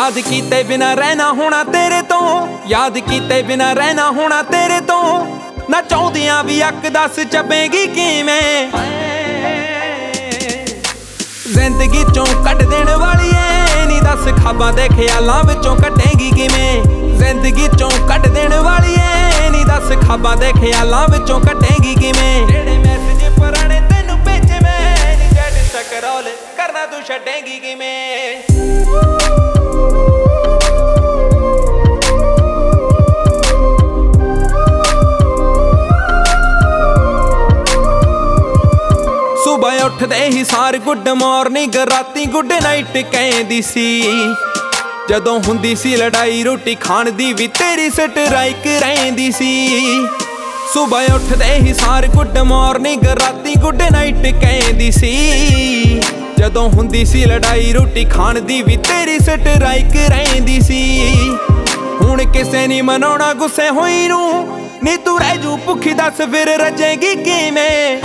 याद कीते बिना रहना होना तेरे तो, याद कीते बिना रहना होना तेरे तो, ना चाहदियां भी अक दस चपेगी किवें। जिंदगी चों कट देने वाली है नी दस ख्वाबां दे ख्यालां विचों कटेगी किवें। जिंदगी चों कट देने वाली है नी दस ख्वाबां दे ख्यालां विचों कटेगी किवें। जेड़े मैसेज पुराने तैनू भेजे मैं नी चैट स्क्रॉल करना तू छड्डेगी किवें। सुबह उठदे ही सार गुड मॉर्निंग राती गुड नाइट कहंदी सी। जदों हुंदी सी लड़ाई रोटी खाण दी भी तेरी स्ट्राइक रहिंदी सी। सुबह उठदे ही सार गुड मॉर्निंग राती गुड नाइट कहंदी सी। जदों हुंदी सी लड़ाई रोटी खाण दी भी तेरी स्ट्राइक रहिंदी सी। हुण किसे नी मनाउणा गुस्से होई नूं नी तू रह जू भुखी दस फिर रजेगी किवें।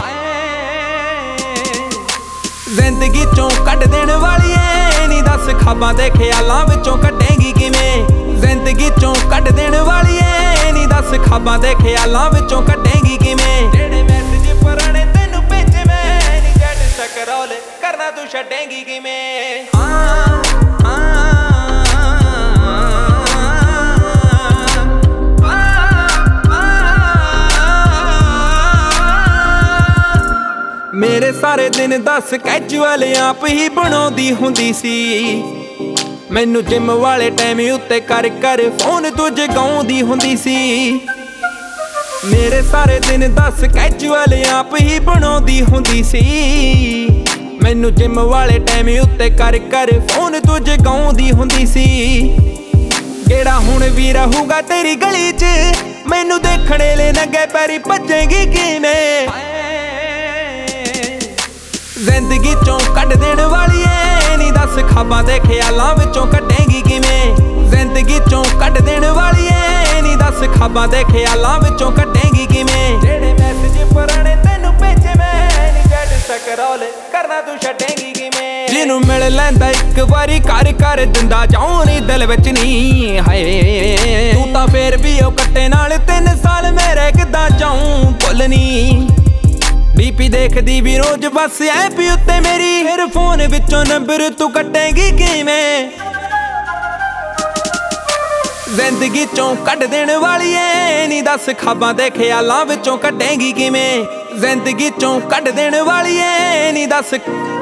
जिंदगी चों कट देने वाली है नी दस ख्वाबां दे ख्यालां विचों कटेगी किवें। जिंदगी चों कट देने वाली है नी दस ख्वाबां दे ख्यालां विचों कटेगी किवें। जेड़े मैसेज पुराने तैनू भेजे मैं नी चैट स्क्रॉल करना तू छड्डेगी किवें। मेरे सारे दिन दस कैजुअल आप ही बनाउंदी हुंदी सी। मैनू जिम वाले टाइम उत्ते कर कर फोन तू जगाउंदी हुंदी सी। मेरे सारे दिन दस कैजुअल आप ही बनाउंदी हुंदी सी। मैनू जिम वाले टाइम उत्ते कर कर फोन तू जगाउंदी हुंदी सी। गेड़ा हुण भी रहूगा तेरी गली च मैनू देखणे ले नंगे पैरी भजेगी किवें। जिंदगी चों कट देने वाली है नी दस ख्वाबां दे ख्यालां विचों कटेगी किवें। जिंदगी चों कट देने वाली है नी दस ख्वाबां दे ख्यालां विचों कटेगी किवें। जेड़े मैसेज पुराने तैनू भेजे मैं नी चैट स्क्रॉल करना तू छड्डेगी किवें। जिन्नू मिल लैंदा इक वारी कर कर दिंदा जाऊं नी दिल विच नी हाए। तू तां फेर भी ओ कट्टे नाल 3 साल मेरे किद्दां जाऊं भुल्लनी। डीपी देखदी भी रोज बस ऐप उत्ते मेरी फिर फोन विचों नंबर तू कटेगी किवें। जिंदगी चों कट देने वाली है नी दस ख्वाबां दे ख्यालां विचों कटेगी किवें। जिंदगी चों कट देने वाली है नी दस